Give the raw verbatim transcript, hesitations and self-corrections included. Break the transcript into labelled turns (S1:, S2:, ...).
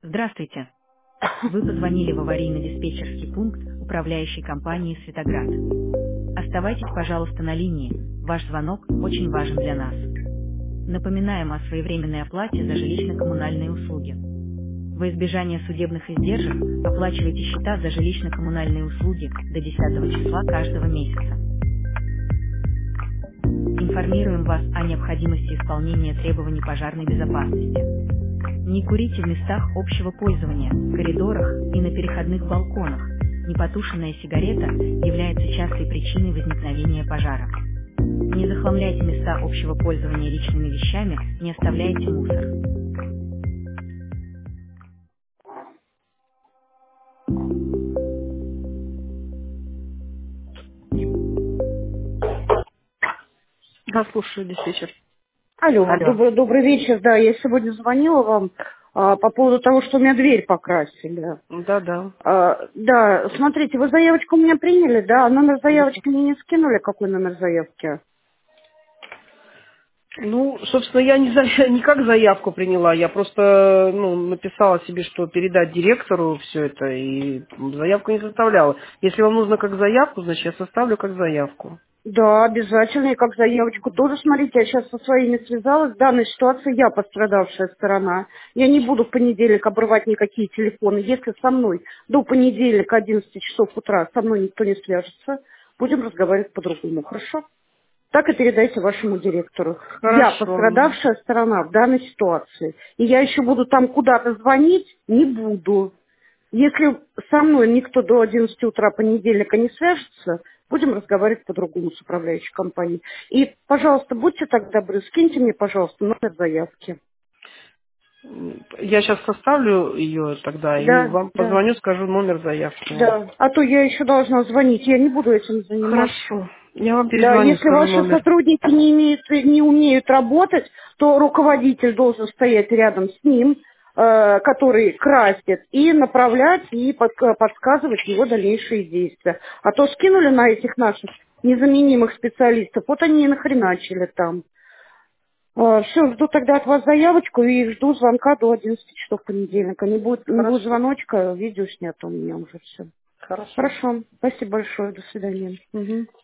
S1: Здравствуйте. Вы позвонили в аварийно-диспетчерский пункт управляющей компании «Светоград». Оставайтесь, пожалуйста, на линии. Ваш звонок очень важен для нас. Напоминаем о своевременной оплате за жилищно-коммунальные услуги. Во избежание судебных издержек оплачивайте счета за жилищно-коммунальные услуги до десятого числа каждого месяца. Информируем вас о необходимости исполнения требований пожарной безопасности. Не курите в местах общего пользования, коридорах и на переходных балконах. Непотушенная сигарета является частой причиной возникновения пожара. Не захламляйте места общего пользования личными вещами, не оставляйте мусор.
S2: Да, слушаю, диспетчер.
S3: Алло,
S2: Алло.
S3: добрый, добрый вечер. Да, я сегодня звонила вам а, по поводу того, что у меня дверь покрасили.
S2: Да-да.
S3: А, да, смотрите, вы заявочку у меня приняли, да? А номер заявочки мне не скинули. Какой номер заявки?
S2: Ну, собственно, я не, за... не как заявку приняла, я просто ну, написала себе, что передать директору все это, и заявку не составляла. Если вам нужно как заявку, значит, я составлю как заявку.
S3: Да, обязательно. И как заявочку тоже, смотрите, я сейчас со своими связалась. В данной ситуации я пострадавшая сторона. Я не буду в понедельник обрывать никакие телефоны. Если со мной до понедельника одиннадцати часов утра со мной никто не свяжется, будем разговаривать по-другому, хорошо? Так и передайте вашему директору. Я
S2: Хорошо.
S3: пострадавшая сторона в данной ситуации. И я еще буду там куда-то звонить, не буду. Если со мной никто до одиннадцати утра понедельника не свяжется, будем разговаривать по-другому с управляющей компанией. И, пожалуйста, будьте так добры, скиньте мне, пожалуйста, номер заявки.
S2: Я сейчас составлю ее тогда и
S3: Да,
S2: вам
S3: да,
S2: позвоню, скажу номер заявки.
S3: да. А то я еще должна звонить, я не буду этим заниматься.
S2: Хорошо. Я вам
S3: Да,
S2: перезвоню,
S3: если
S2: скажу
S3: ваши
S2: номер.
S3: сотрудники не, имеют, не умеют работать, то руководитель должен стоять рядом с ним, э, который красит, и направлять, и под- подсказывать его дальнейшие действия. А то скинули на этих наших незаменимых специалистов, вот они и нахреначили там. Все, жду тогда от вас заявочку и жду звонка до одиннадцати часов понедельника. Не будет, не будет
S2: Хорошо.
S3: звоночка, видео снято у меня уже все.
S2: Хорошо.
S3: Хорошо, спасибо большое, до свидания. Мгм.